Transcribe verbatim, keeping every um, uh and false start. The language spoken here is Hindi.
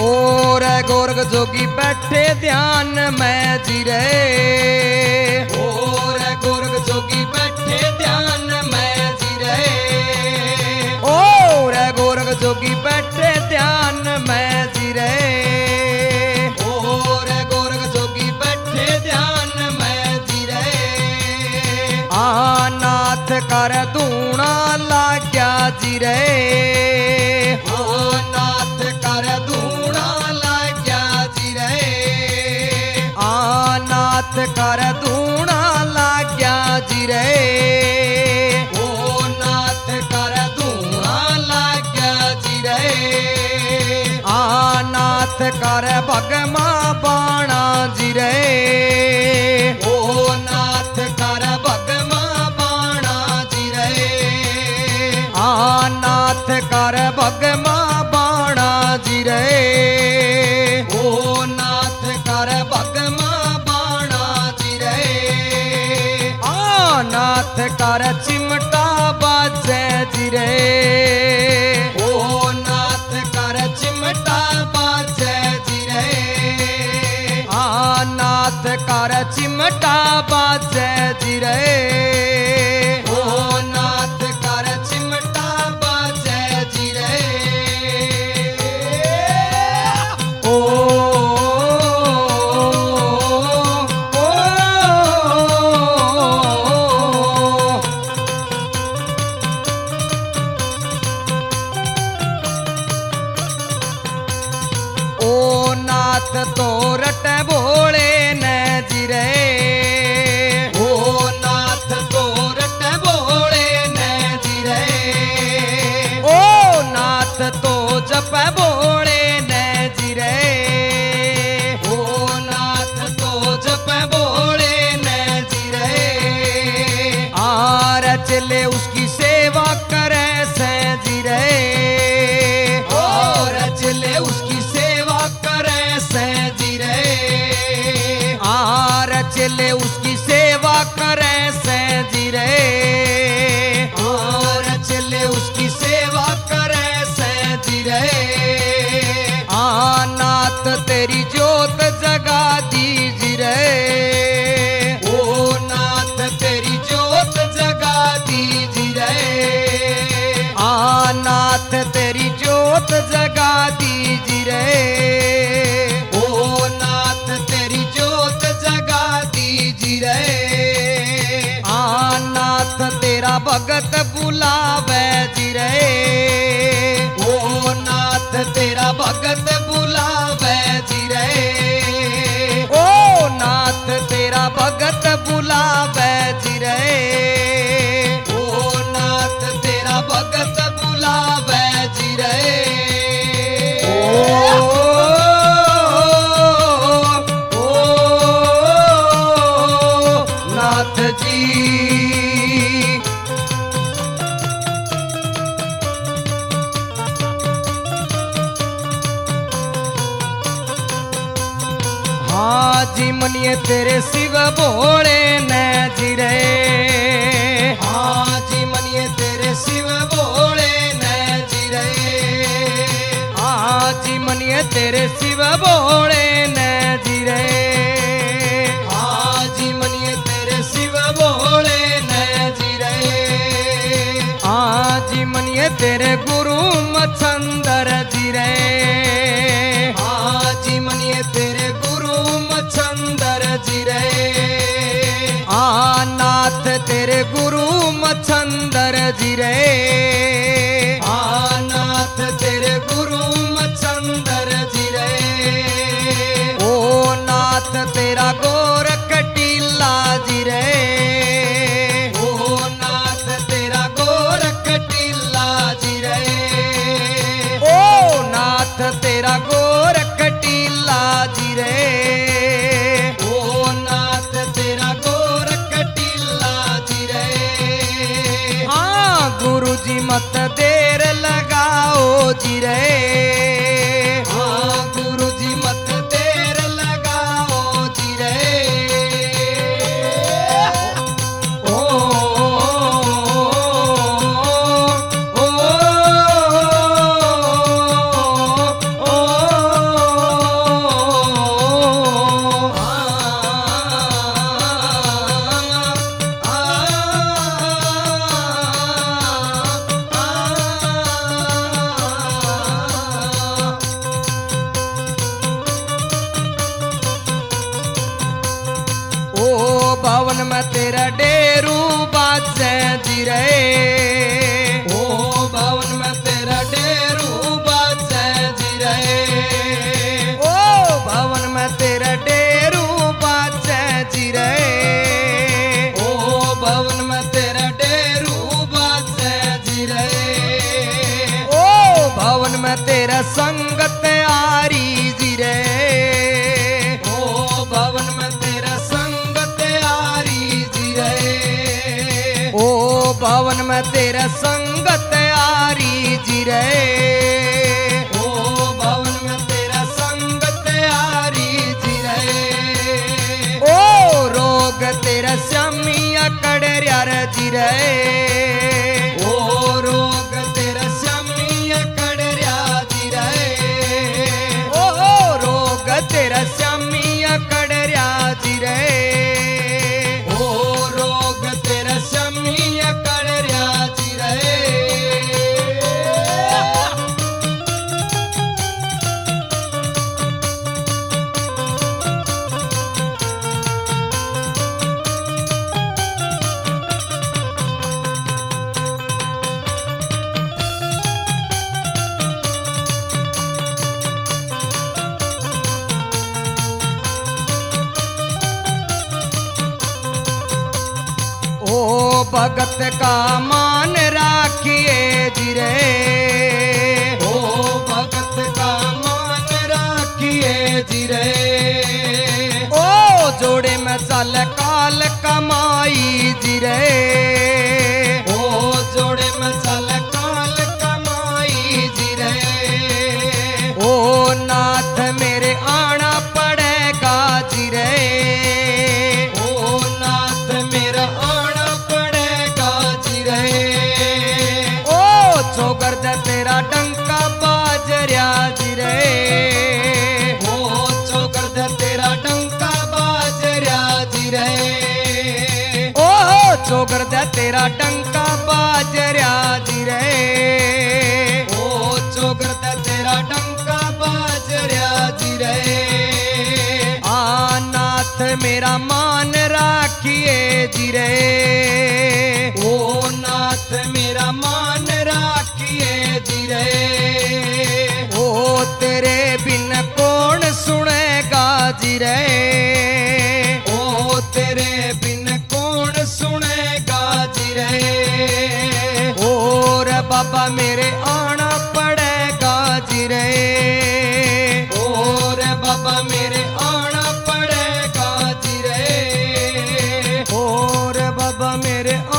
और गोरख जोगी बैठे ध्यान में जी रे। और गोरख जोगी बैठे ध्यान में जी रे। और गोरख जोगी बैठे ध्यान में जी रे। और गोरख जोगी बैठे ध्यान में जी रे। आ नाथ कर धूना लाग्या जी रे। ओ नाथ कर धूना लाग्या जी रे। आ नाथ कर धूना लाग्या जी रे। ओ नाथ कर धूना लाग्या जी रे। आ नाथ कर भगमा बाणा जी रे। ओ नाथ कर भगमा बाणा जी रे। आ नाथ कर भगमा बाणा जी रे। ओ नाथ कर भगमा बाणा जी रे। आ नाथ कर चिमटा बाजे जी रे। ओ नाथ कर चिमटा बाजे जी रे। आ नाथ कर चिमटा बाजे जी रे। ओ नाथ कर चिमटा बाजे जी रे। ओ, ओ, ओ नाथ तो रट भोले न जी रे। ओ नाथ तो रट भोले न जी रे। ओ नाथ तो जप भोले न जी रे। ओ नाथ तो जप भोले न जी रे। आर चले उसकी सेवा करे से जी रे। और चले उसकी सेवा करे से जी रे। आर चले उसकी सेवा करे से जी रे। और चले उसकी सेवा करे से जी रे। आ नाथ तेरी जोत जगा दीजी रे। ओ नाथ तेरी जोत जगा दीजी रे। आ नाथ तेरी जोत जगा दीजी रे। ओ नाथ तेरी जोत जगा दीजी रे। आ नाथ तेरा भगत बुलावे जी रे। ओ नाथ तेरा भगत बुलावे जी रे। ओ नाथ तेरा भगत बुलावे जी रे। ओ नाथ तेरा भगत बुलावे जी रे। ओ, ओ, नाथ जी। हाँ जी मनिए तेरे शिव भोले न जी रे। हाँ जी मनिए तेरे शिव भोले न जी रे। हाँ जी मनिए तेरे शिव भोले न जी रे। हाँ जी मनिए तेरे शिव भोले न जी रे। हाँ जी मनिए तेरे गुरु मच्छंदर जी रे। हाँ जी मनिए तेरे गुरु मच्छंदर जी रे। आ नाथ तेरे गुरु मच्छंदर जी रे। आ नाथ तेरे गुरु मच्छंदर जी रे। ओ नाथ तेरा गोरख टीला जी रे। ओ नाथ तेरा गोरख टीला जी रे। ओ नाथ तेरा गोरख टीला जी रे। ओ नाथ तेरा गोरख टीला जी रे। हाँ गुरु जी मत देर लगाओ जी रे। हाँ गुरु जी मत देर लगाओ जी रे। ओ, ओ, ओ, ओ, ओ, भवन में तेरा डेरू बाजे जी रे। ओ भवन में तेरा डेरू बाजे जी रे। ओ भवन में तेरा डेरू बाजे जी रे। ओ भवन में तेरा डेरू बाजे जी रे। ओ भवन में तेरा संगत आरी जी रे। ओ भवन में तेरा संगत आरी जी रे। ओ भवन में तेरा संगत आरी जी रे। ओ भवन में तेरा संगत आरी जी रे। ओ रोग तेरा श्यामिया कड़रिया रे जी रे। ओ रोग तेरा श्यामिया कड़रिया जी रे। ओ रोग तेरा श्यामिया कड़रिया जी रे। ओ रोग तेरा श्यामिया कड़रिया जी रे। ओ भगत का मान राखिए जी रे। ओ भगत का मान राखिए जी रे। ओ जोड़े में चल काल कमाई जी रे। ओ जोड़े में चल काल कमाई जी रे। ओ नाथ मेरे आना पड़ेगा जी रे। ओ नाथ मेरा आना पड़ेगा जी रे। ओ चौगर दे तेरा डंका बाजरिया जी रे। ओ चौगर दे तेरा डंका बाजरिया जी रे। ओ चौगर दे तेरा डंका बाजरिया जी रे। ओ चौगर दे तेरा डंका बाजरिया जी रे। आ नाथ मेरा मान राखिए जी रे। ओ नाथ मेरा मान राखिए जी रे। ओ तेरे बिन कौन सुनेगा जी रे। ओ तेरे बिन कौन सुनेगा जी रे। और बाबा मेरे आना पड़ेगा जी रे। और बाबा मेरे आना पड़ेगा जी रे। और बाबा मेरे